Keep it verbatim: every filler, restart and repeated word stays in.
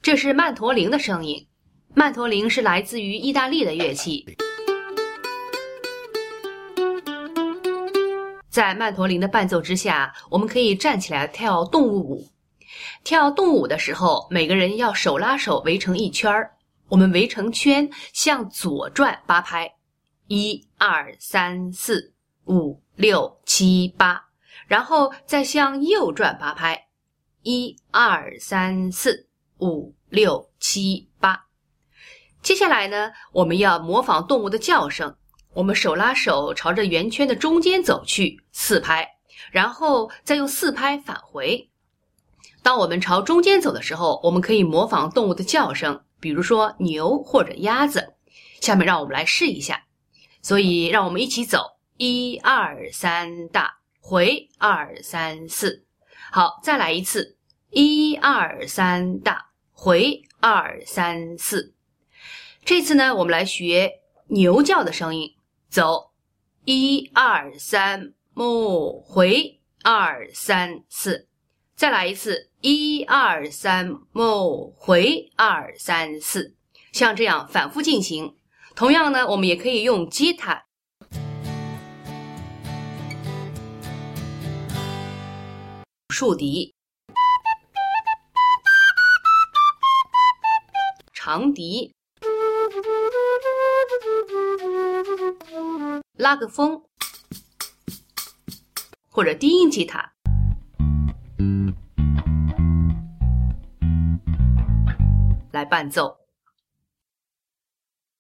这是曼陀铃的声音。曼陀铃是来自于意大利的乐器。在曼陀铃的伴奏之下，我们可以站起来跳动物舞。跳动物舞的时候，每个人要手拉手围成一圈儿，我们围成圈向左转八拍，一二三四五六七八，然后再向右转八拍，一二三四五六七八。接下来呢，我们要模仿动物的叫声，我们手拉手朝着圆圈的中间走去，四拍，然后再用四拍返回。当我们朝中间走的时候，我们可以模仿动物的叫声，比如说牛或者鸭子。下面让我们来试一下。所以让我们一起走，一二三大，回二三四。好，再来一次，一二三大，回二三四。这次呢，我们来学牛叫的声音，走，一二三木，回二三四。再来一次，一二三木，回二三四。像这样反复进行。同样呢，我们也可以用吉他、竖笛、长笛、拉个风，或者低音吉他来伴奏。